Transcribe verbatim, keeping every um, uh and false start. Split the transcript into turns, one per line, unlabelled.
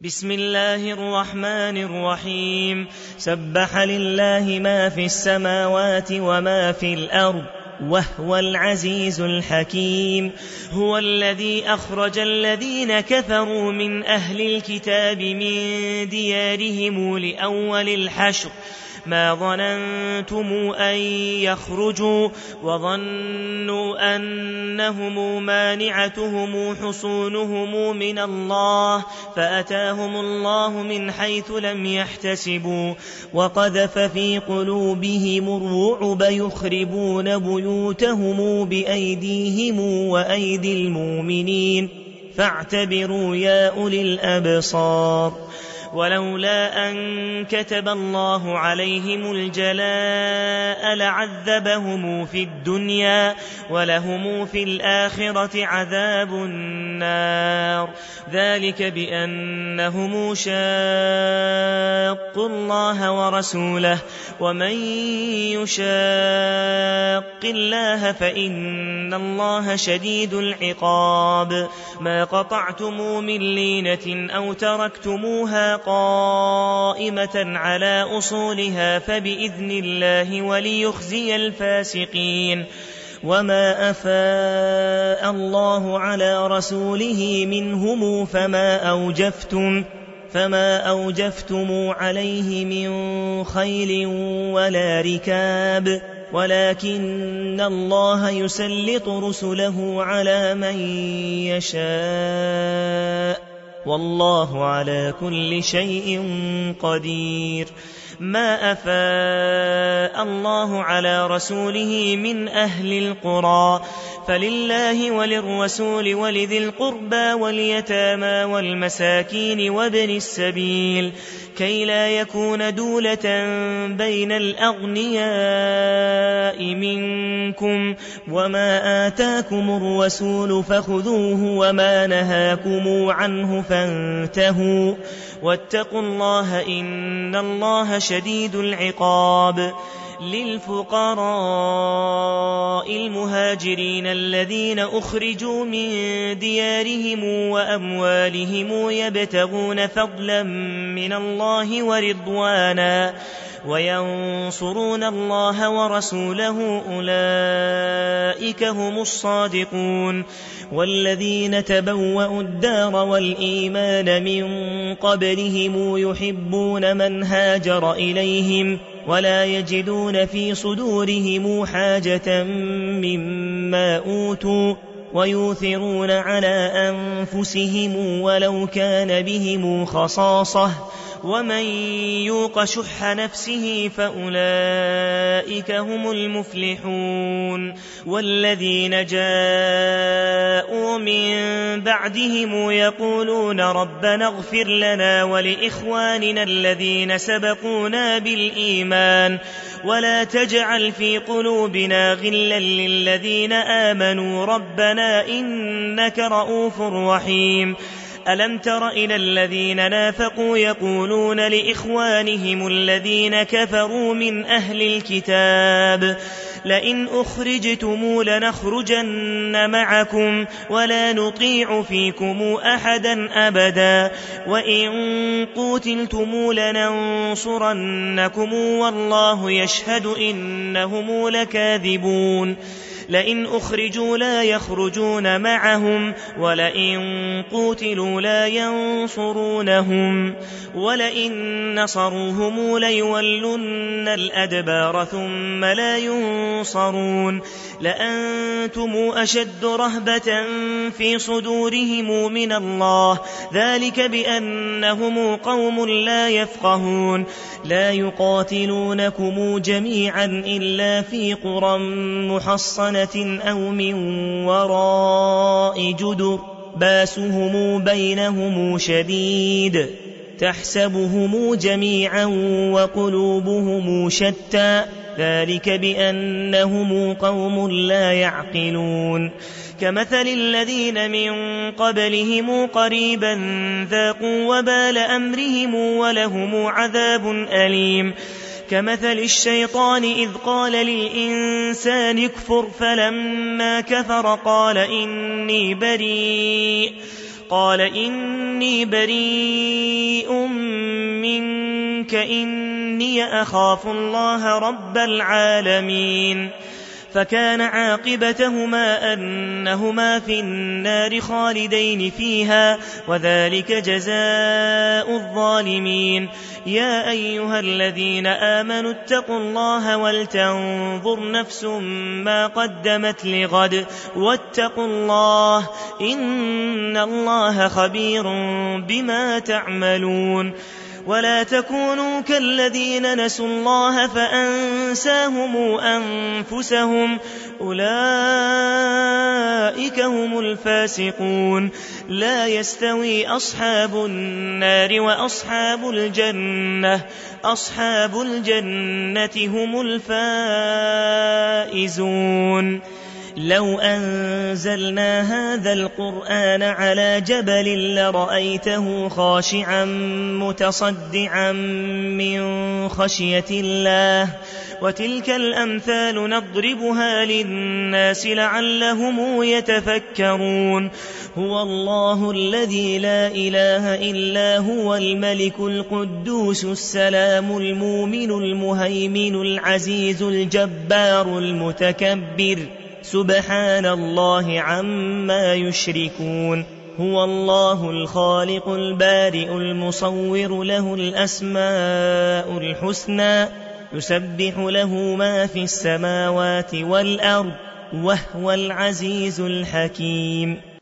بسم الله الرحمن الرحيم. سبح لله ما في السماوات وما في الأرض وهو العزيز الحكيم. هو الذي أخرج الذين كفروا من أهل الكتاب من ديارهم لأول الحشر ما ظننتم أن يخرجوا وظنوا أنهم مانعتهم حصونهم من الله فأتاهم الله من حيث لم يحتسبوا وقذف في قلوبهم الرعب يخربون بيوتهم بأيديهم وأيدي المؤمنين فاعتبروا يا أولي الأبصار. ولولا أن كتب الله عليهم الجلاء لعذبهم في الدنيا ولهم في الآخرة عذاب النار ذلك بأنهم شاقوا الله ورسوله ومن يشاق الله فإن الله شديد العقاب. ما قطعتم من لينة أو تركتموها قائمة على أصولها فبإذن الله وليخزي الفاسقين. وما أفاء الله على رسوله منهم فما أوجفتم فما أوجفتم عليه من خيل ولا ركاب ولكن الله يسلط رسله على من يشاء والله على كل شيء قدير. ما أفاء الله على رسوله من أهل القرى فلله وللرسول ولذي القربى واليتامى والمساكين وابن السبيل كي لا يكون دولة بين الأغنياء منكم وما آتاكم الرسول فخذوه وما نهاكم عنه فانتهوا واتقوا الله إن الله شديد العقاب. للفقراء المهاجرين الذين أخرجوا من ديارهم وأموالهم يبتغون فضلا من الله ورضوانا وينصرون الله ورسوله أولئك هم الصادقون. والذين تبوأوا الدار والإيمان من قبلهم يحبون من هاجر إليهم ولا يجدون في صدورهم حاجة مما أوتوا ويؤثرون على أنفسهم ولو كان بهم خصاصة ومن يوق شح نفسه فأولئك هم المفلحون. والذين جاءوا من بعدهم يقولون ربنا اغفر لنا ولإخواننا الذين سبقونا بالإيمان ولا تجعل في قلوبنا غلا للذين آمنوا ربنا إنك رؤوف رحيم. ألم تر إلى الذين نافقوا يقولون لإخوانهم الذين كفروا من أهل الكتاب لئن أخرجتم لنخرجن معكم ولا نطيع فيكم أحدا أبدا وإن قوتلتم لننصرنكم والله يشهد إنهم لكاذبون. لئن أخرجوا لا يخرجون معهم ولئن قوتلوا لا ينصرونهم ولئن نصروهم ليولن الأدبار ثم لا ينصرون. لأنتم أشد رهبة في صدورهم من الله ذلك بأنهم قوم لا يفقهون. لا يقاتلونكم جميعا إلا في قرى محصنة أو من وراء جدر باسهم بينهم شديد تحسبهم جميعا وقلوبهم شتى ذلك بأنهم قوم لا يعقلون. كمثل الذين من قبلهم قريبا ذاقوا وبال أمرهم ولهم عذاب أليم. كمثل الشيطان إذ قال للإنسان اكفر فلما كفر قال إني بريء قال إني بريء منك إني أخاف الله رب العالمين فكان عاقبتهما أنهما في النار خالدين فيها وذلك جزاء الظالمين يا أيها الذين آمنوا اتقوا الله ولتنظر نفس ما قدمت لغد واتقوا الله إن الله خبير بما تعملون ولا تكونوا كالذين نسوا الله فأنساهم أنفسهم أولئك هم الفاسقون لا يستوي أصحاب النار وأصحاب الجنة أصحاب الجنة هم الفائزون لو أنزلنا هذا القرآن على جبل لرأيته خاشعا متصدعا من خشية الله وتلك الأمثال نضربها للناس لعلهم يتفكرون هو الله الذي لا إله إلا هو الملك القدوس السلام المؤمن المهيمن العزيز الجبار المتكبر سبحان الله عما يشركون هو الله الخالق البارئ المصور له الأسماء الحسنى يسبح له ما في السماوات والأرض وهو العزيز الحكيم